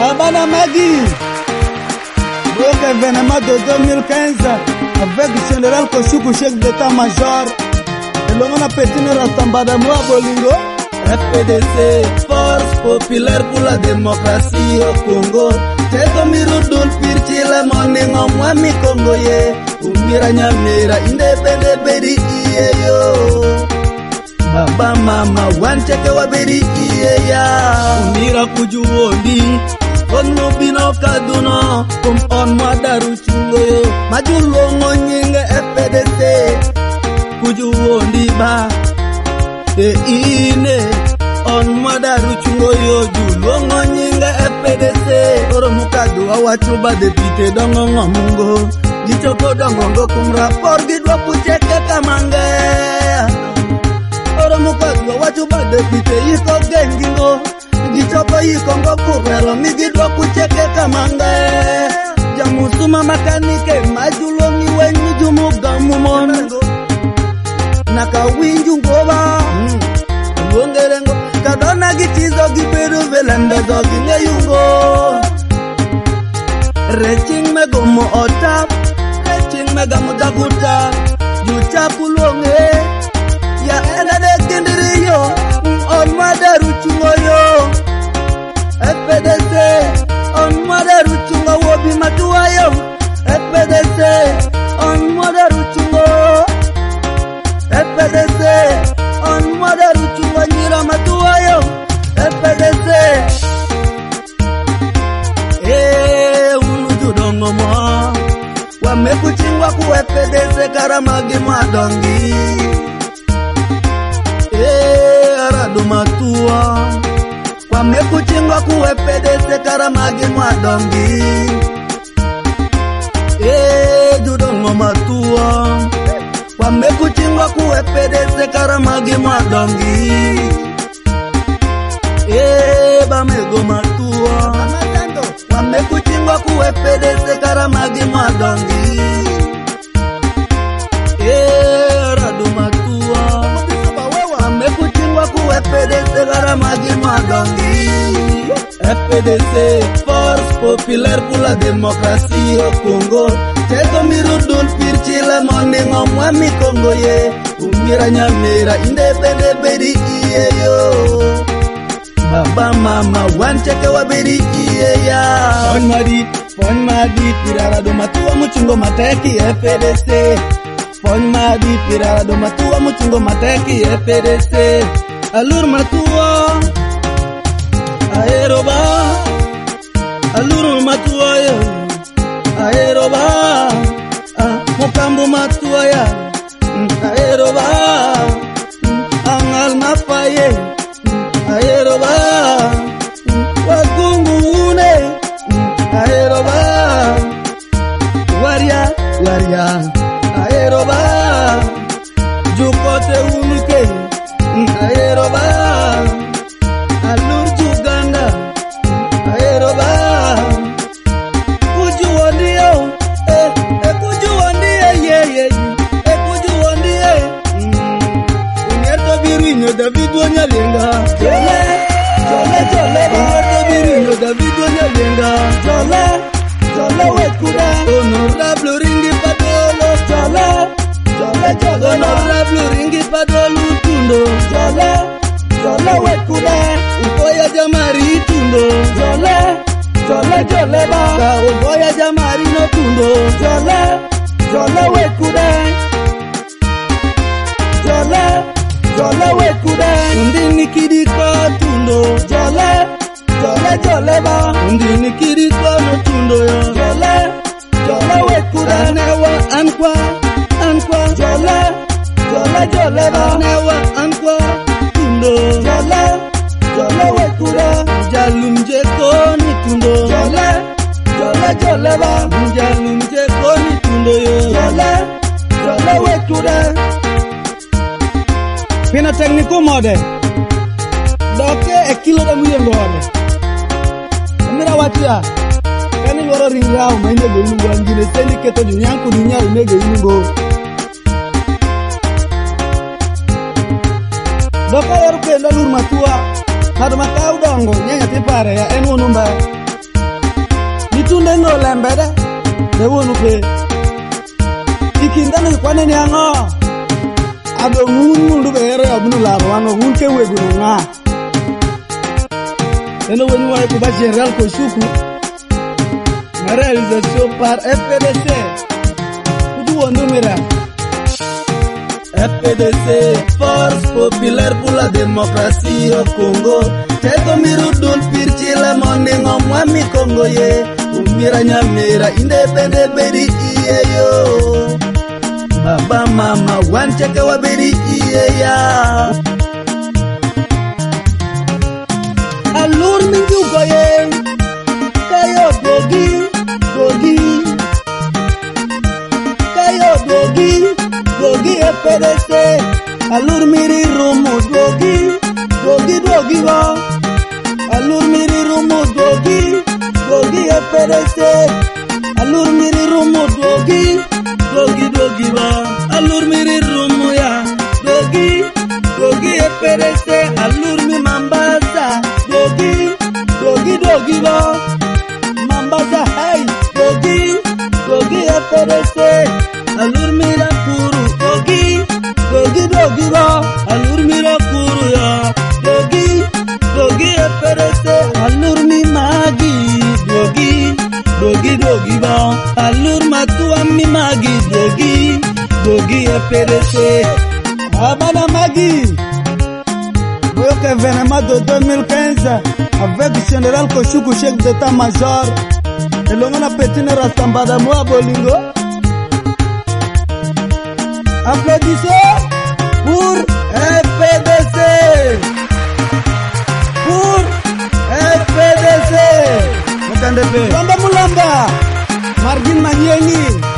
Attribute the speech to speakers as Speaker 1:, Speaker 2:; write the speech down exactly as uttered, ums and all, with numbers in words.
Speaker 1: Babana Magui, donc événement de deux mille quinze avec général Koshuku, chef d'état-major, et l'on a pété une ratambada moi Bolingo. F P D C, Force populaire pour la démocratie au Congo. Teko mirudul pirchi la moningo mwami Congo ye. Umira nyamira independe beri iye yo. Baba mama wancheke wa beri iye ya. Umira kujuwondi ono bino kaduno kum on madaru chungo yo. Majulongo nyinga F P D C kujuwondi ba. E ine on madaru chungo yo julongo nyinga F P D C oro mukadu awachuba depute dongo ngomungo gichoko dongo ngo kumra por gidwa pucheke kamange oro mukadu awachuba depute yiko gengingo gichoko yiko ngo kurero migidwa pucheke kamange jamusuma makanike majulongi wenyu jumugamu monango nakawinju ngoba mm. Ngongerengo kadona gitizo giberu velenda zogi ngeyungo Reching megomo otap Reching megamu daguta Juchapu longe Ya ena de kendiriyo On madaru chungo yo F P D C On madaru chungo wobi matuwa yo F P D C On madaru chungo F P D C on madaru chunga nyira matuwa yo F P D C eh unu judongo mo wamekuchingwa ku F P D C karamagi madongi eh aradu matuwa wamekuchingwa ku F P D C karamagi madongi eh judongo matuwa wamekuchingwa ku F P D C karamagi mwadongi eh bamego matuwa wamekuchingwa ku F P D C karamagi mwadongi eh radu matuwa wamekuchingwa ku F P D C karamagi mwadongi F P D C Force populaire pour la démocratie au Congo. Teko mirudul pirchi la moningo mwami Congo ye. Umira nyamira independe beri iye yo. Baba mama wancheke wa beri iye ya. Pon madit, pon madit pirara do matuwa muchungo mateki F P D C. Pon madit pirara do matuwa muchungo mateki F P D C. Alur matuwa aeroba aluru matuwa yo aeroba ah, mukambu matuwa ya aeroba angal mafaye aeroba wagungu une aeroba waria waria aeroba jukote unuke aeroba alur juganda aeroba kujuondio eh e kujuondio ye ye e kujuondio ungeto birinyo David wanyalenga jole jole jole ungeto birinyo David wanyalenga jole jole wekuda honorable ringi padolo jole jole jole honorable ringi padolo tundo jole jole wekuda uboya jamari tundo jole jole jole ba ka uboya jamari no tundo jole jole wekuda jole jole wekuda undini kidiko tundo jole jole jole ba undini kidiko no tundo yo jole jole wekuda newa ankwa ankwa jole jole jole ba newa ankwa tundo jole jole wekura jalum jeko ni tundo jole jole jole ba jalum jeko ni tundo yo jole jole wekura pina tekniko mode doke e kilo da muye ngode mira watia kani woro ringrao mende do lungo ngine sendi keto nyanku ni nyaru mege yingo doka yaru kenda lur matua hadu makau dongo nyanya tipare ya enu numba tunde ngolembede de wonu pe ikindano kwane ni ango ado ngun mundu bere abunu larwano ngun ke wegunu nga eno wenu wa kuba General Koshuku na réalisation par F P D C kudu wonu mira F P D C, Force Populaire pour la Démocratie au Congo. Teko mirudul pirchila moningo mwami Congo ye. Umira nyamira independe beri iye yo. Baba mama wancheke wa beri iye ya. Alur minju goye. Kayo dogi, dogi. Kayo dogi. Dogi F P D C, alur miri rumu dogi, dogi dogi ba. Alur miri rumu dogi, dogi F P D C, alur miri rumu dogi, dogi dogi ba. Alur miri rumu ya, dogi, dogi F P D C, alur mi Mambasa, dogi, dogi dogi ba. Mambasa hey, dogi, dogi F P D C, alur mira kuru. Dogi dogi ba, alur mira kuru ya. Dogi, dogi F P D C, alur mi magi. Dogi, dogi dogi ba, alur matua mi magi. Dogi, dogi F P D C. Abana magi. Boyoka événement de deux mille quinze avec Général Koshuku, chef d'état-major. Et l'on a pété une rastambada moi bolingo. Applaudissez pour F P D C. Pour F P D C. Mulamba Mulamba. Marvin Manyengi.